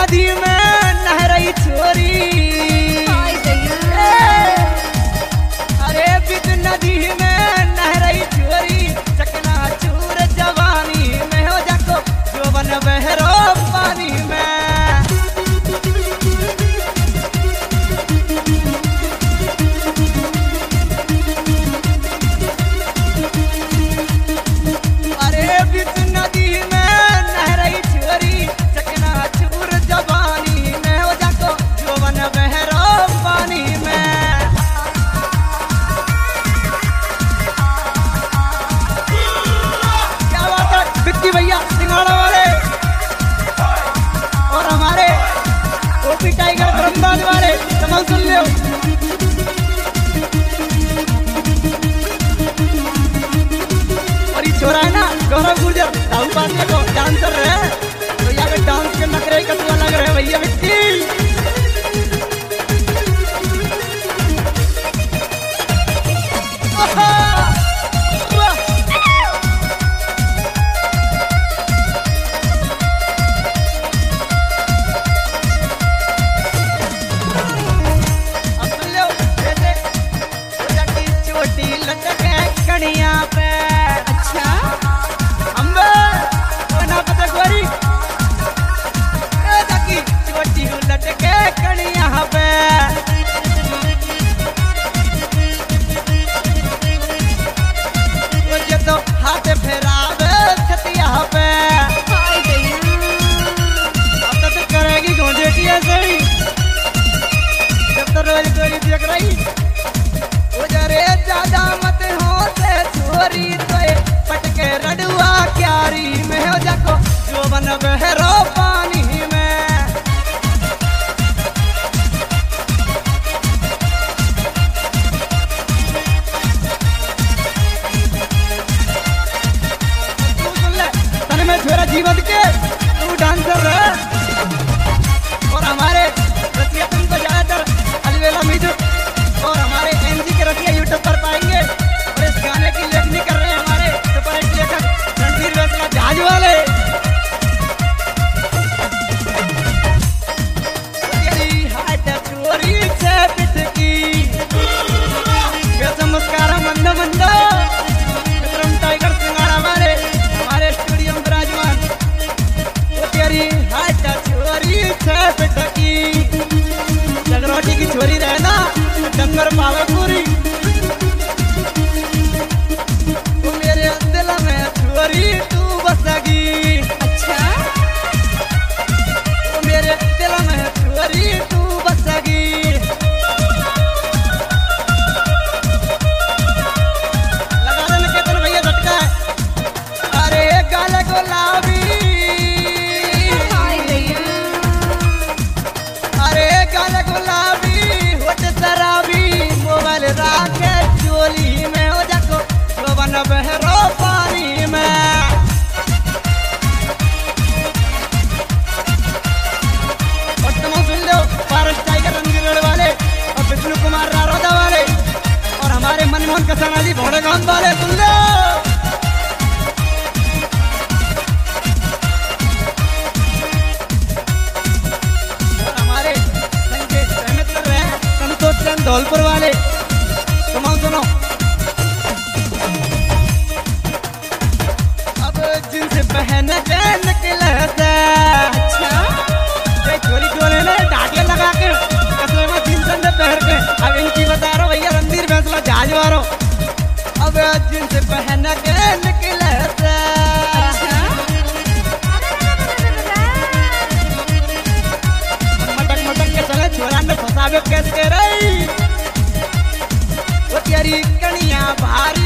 नदी में नह रही छोरी। अरे बिच नदी में नह रही छोरी, चकना चूर जवानी में हो जाको जोबन बहरो पानी में। भैया सिंगाड़ा वाले और हमारे ओपी टाइगर ब्रह्मांड वाले कमाल सुन लो। और ये छोरा है ना गौरव गुर्जर राहुल पांडे को डांसर है, तो यहाँ पे डांस के नखरे कतवा लग रहे भैया बिट्टी। ज्यादा मत हो से छोरी तो पटके रडुआ क्यारी में हो जाको जोबन बहरो पानी में। तू सुन ले तने में छोरा जीवन के तू डांसर है और हमारे रसिया तुम को ज्यादातर अलवेला म्यूजिक और हमारे एनजी के रसिया यूट्यूब पर पाएंगे। और इस गाने की लेखनी कर रहे हैं हमारे सुपरहिट लेखक रणधीर वैसला जहाज वाले। मुस्कारा मंदा मंदा विक्रम टाइगर सिंगाड़ा वाले हमारे स्टूडियो में विराजमान। तेरी हाथ चोरी छे पिटकी जगरोटी की छोरी रहना डंगर पावे पूरी। तू मेरे दिल में छोरी तू बसगी। अच्छा तू मेरे दिल में छोरी तू बसगी। लगा देना केतन भैया झटका। अरे गाल गुलाबी अरे गाल गुलाबी होठ शराबी मोबाइल राखे चोली में हो जाको जोबन बहरो पानी में। और तुम सुन लो पारस टाइगर रणधीर वाले और विष्णु कुमार रारोदा वाले और हमारे मनमोहन कसाना जी भोड़ेगांव वाले सुन लो। धौलपुर वाले सुनो सुनो। अब जींस पहन के निकले से अच्छा चोरी चोरे ने डाटिया लगा के कसले में जींस पहन के। अब इनकी बता रहा भैया रणधीर वैसला जहाज वालों। अब जींस पहन के निकले से मटक मटक के चले छोरा ने फंसावे कैसे रही। वो तेरी कनिया बाहर